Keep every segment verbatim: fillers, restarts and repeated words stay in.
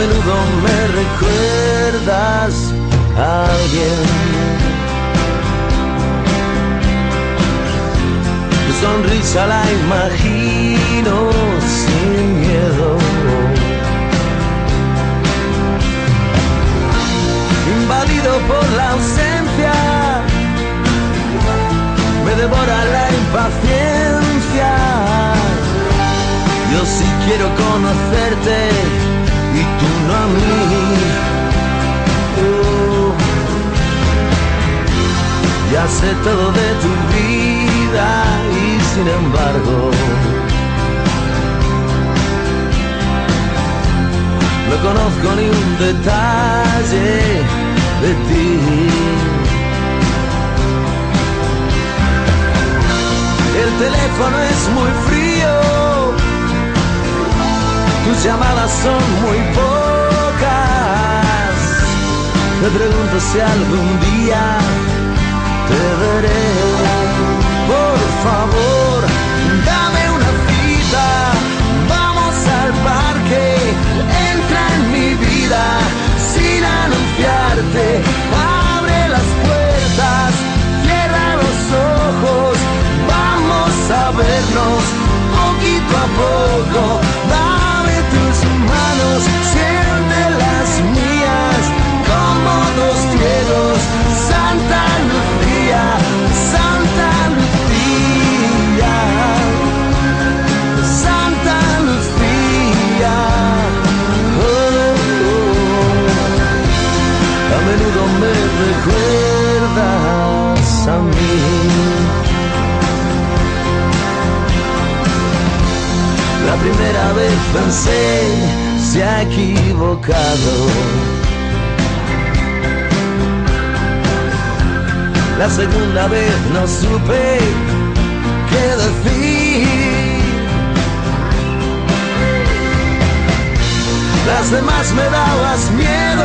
menudo me recuerdas a alguien. Tu sonrisa la imagino sin miedo. Invadido por la ausencia, me devora la impaciencia. Yo sí quiero conocerte y tú no a mí. Oh. Ya sé todo de tu vida y sin embargo no conozco ni un detalle de ti. El teléfono es muy frío, tus llamadas son muy pocas. Me pregunto si algún día te veré. Por favor, dame una cita, vamos al parque, entra en mi vida sin anunciarte. Abre las puertas, cierra los ojos, vamos a vernos poquito a poco. Dame tus manos, siente las mías, como dos ciegos. Santa Lucía, Santa Lucía, Santa Lucía. Oh, oh. A menudo me recuerdas a mí. La primera vez pensé, se ha equivocado. La segunda vez no supe qué decir. Las demás me dabas miedo,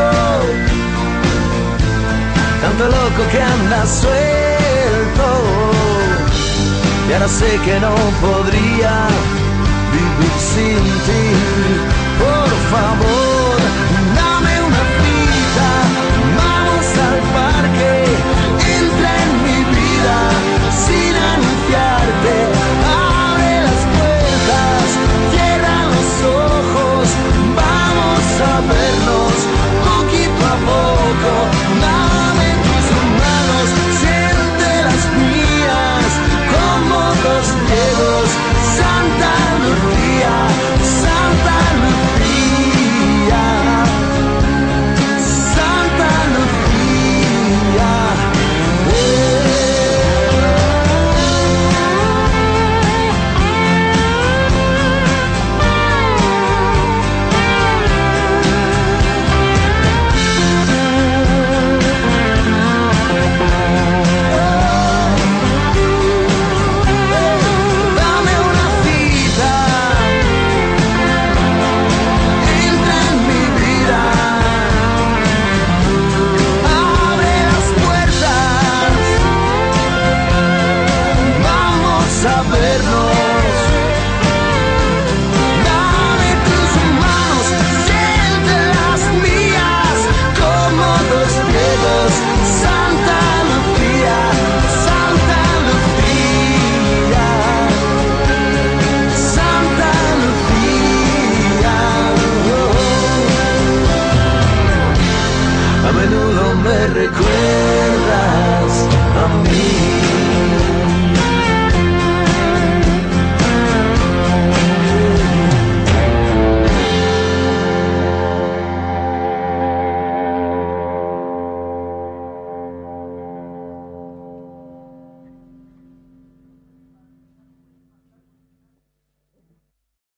tanto loco que andas suelto. Y ahora sé que no podría vivir sin ti. Por favor, dame una cita, vamos al parque, entra en mi vida sin anunciarte. Abre las puertas, cierra los ojos, vamos a vernos poquito a poco.